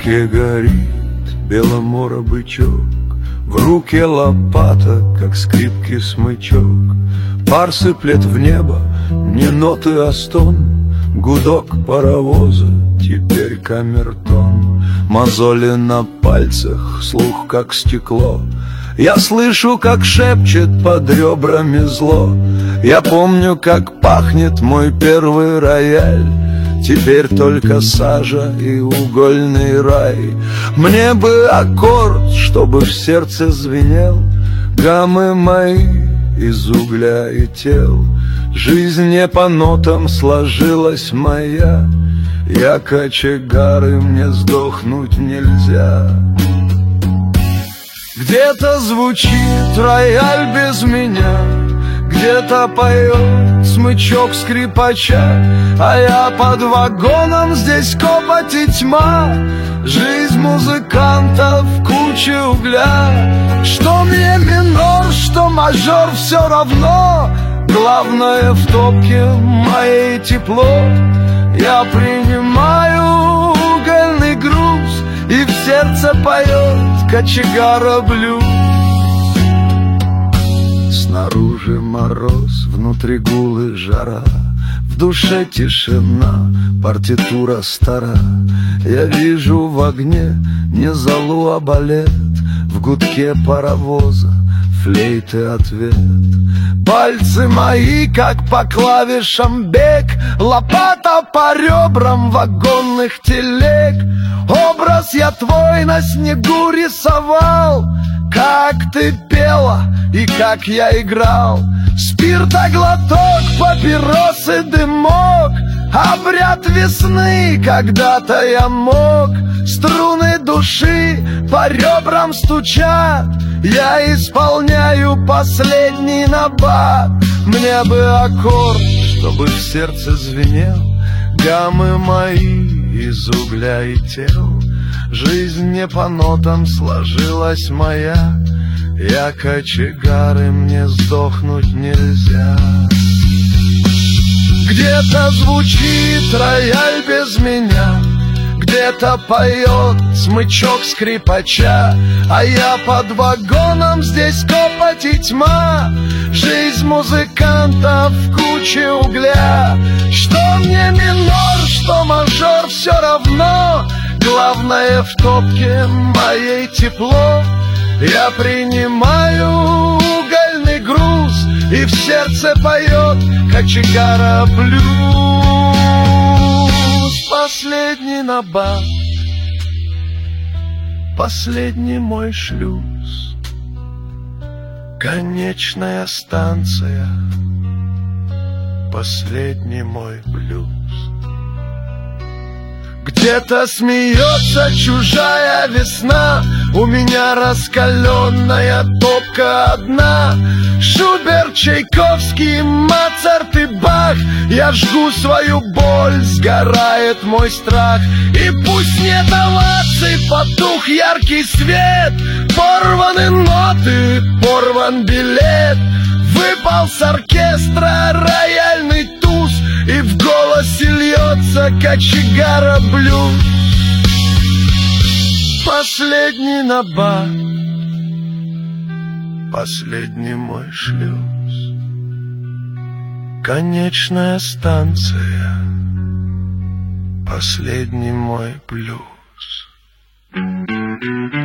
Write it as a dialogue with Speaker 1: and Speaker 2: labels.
Speaker 1: реке горит беломора-бычок, в руке лопата, как скрипки смычок. Пар сыплет в небо, не ноты, а стон, гудок паровоза, теперь камертон. Мозоли на пальцах, слух как стекло. Я слышу, как шепчет под ребрами зло. Я помню, как пахнет мой первый рояль. Теперь только сажа и угольный рай. Мне бы аккорд, чтобы в сердце звенел, гаммы мои из угля и тел. Жизнь не по нотам сложилась моя. Я кочегар, и мне сдохнуть нельзя. Где-то звучит рояль без меня, где-то поет смычок скрипача, а я под вагоном, здесь копоть и тьма. Жизнь музыканта в куче угля. Что мне минор, что мажор, все равно. Главное в топке моей тепло. Я принимаю угольный груз, и в сердце поет кочегара блюз. Снаружи мороз, внутри гул и жара, в душе тишина, партитура стара. Я вижу в огне не золу, а балет, в гудке паровоза флейты ответ. Пальцы мои, как по клавишам бег, лопата по ребрам вагонных телег. Образ я твой на снегу рисовал, как ты пела и как я играл. Спирта глоток, папиросы дымок, обряд весны когда-то я мог. Струны души по ребрам стучат, я исполняю последний набат. Мне бы аккорд, чтобы в сердце звенел, гаммы мои из угля и тел. Жизнь не по нотам сложилась моя. Я кочегар, и мне сдохнуть нельзя. Где-то звучит рояль без меня, где-то поет смычок скрипача, а я под вагоном, здесь копоть и тьма. Жизнь музыканта в куче угля. Что мне минор, что мажор, все равно. Главное в топке моей тепло. Я принимаю угольный груз, и в сердце поет кочегара блюз. Последний набат, последний мой шлюз, конечная станция, последний мой блюз. Где-то смеется чужая весна, у меня раскаленная топка одна. Шуберт, Чайковский, Моцарт и Бах. Я жгу свою боль, сгорает мой страх. И пусть нет оваций, потух яркий свет. Порваны ноты, порван билет. Выпал с оркестра рояльный туз, и в голосе льется кочегара блюз. Последний набат, последний мой шлюз, конечная станция, последний мой блюз.